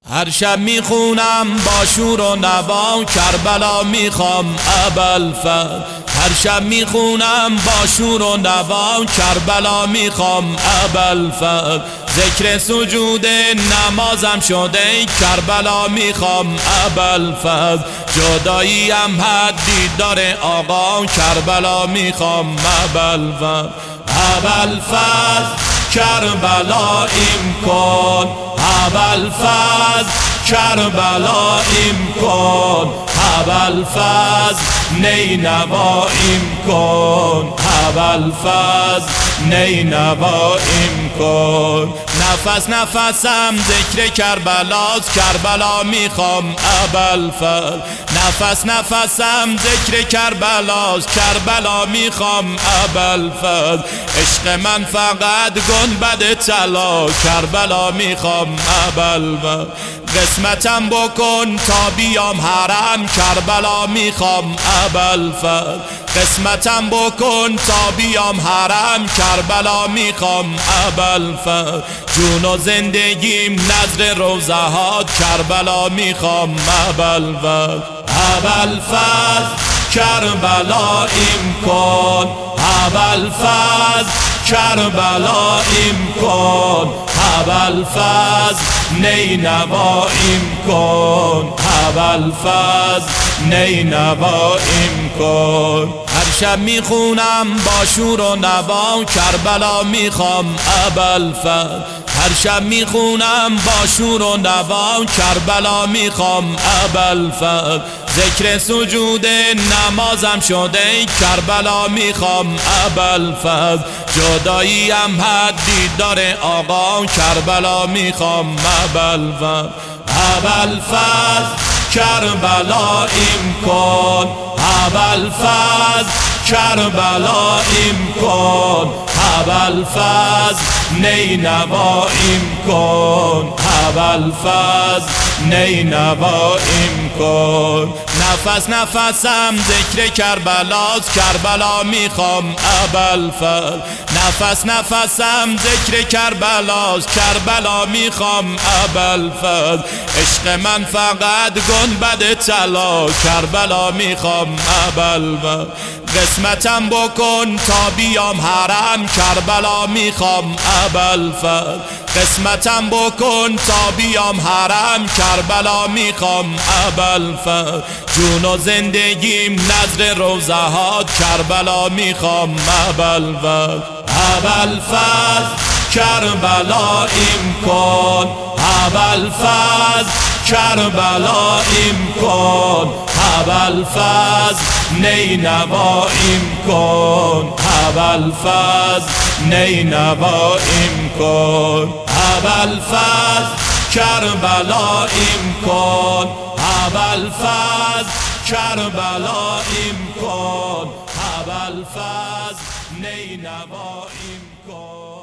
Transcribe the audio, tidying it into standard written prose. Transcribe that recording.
هر شب میخونم با شور و نوا کربلا میخوام ابوالفضل. هر شب میخونم با شور و نوا کربلا میخوام ابوالفضل. ذکر سجود نمازم شده کربلا میخوام ابوالفضل. جداییم حدی داره آقا کربلا میخوام ابوالفضل. ابوالفضل کربلاییم کن، ابوالفضل کربلاییم کن، ابوالفضل نینواییم کن، ابوالفضل نینواییم کن. نفس نفسم ذکر کربلاست، کربلا میخوام ابوالفضل. نفس نفسم ذکر کربلاست، کربلا میخوام ابوالفضل. عشق من فقط گنبد طلا، کربلا میخوام ابوالفضل. قسمتم بکن تا بیام حرم، کربلا میخوام ابوالفضل. قسمتم بکن تا بیام حرم، کربلا میخوام ابوالفضل. جون و زندگیم نذر روضهات، کربلا میخوام ابوالفضل. ابوالفضل کربلاییم کن، ابوالفضل کربلاییم کن، ابوالفضل نینواییم کن، ابوالفضل نینواییم کن. هر شب میخونم با شور و نوا کربلا میخوام ابوالفضل. هر شب میخونم با شور و نوا کربلا میخوام ابوالفضل. ذکر سجود نمازم شده کربلا میخوام ابوالفضل. جداییم حدی داره آقا کربلا میخوام ابوالفضل. ابوالفضل کربلاییم کن، ابوالفضل کربلاییم کن، ابوالفضل نینواییم کن، ابوالفضل نینواییم کن. نفس نفسم ذکر کربلاست، کربلا میخوام ابوالفضل. نفس نفسم ذکر کربلاست، کربلا میخوام ابوالفضل. عشق من فقط گنبد طلا، کربلا میخوام ابوالفضل. قسمتم بکن تا بیام حرم، کربلا میخوام ابوالفضل. قسمتم بکن تا بیام حرم، کربلا میخوام ابوالفضل. جون و زندگیم نذر روضهات، کربلا میخوام ابوالفضل. ابوالفضل کربلاییم کن، ابوالفضل کربلاییم کن، ابوالفضل نینواییم کن، ابوالفضل نینواییم کن. ابوالفضل کربلاییم کن، ابوالفضل کربلاییم کن، ابوالفضل نینواییم کن.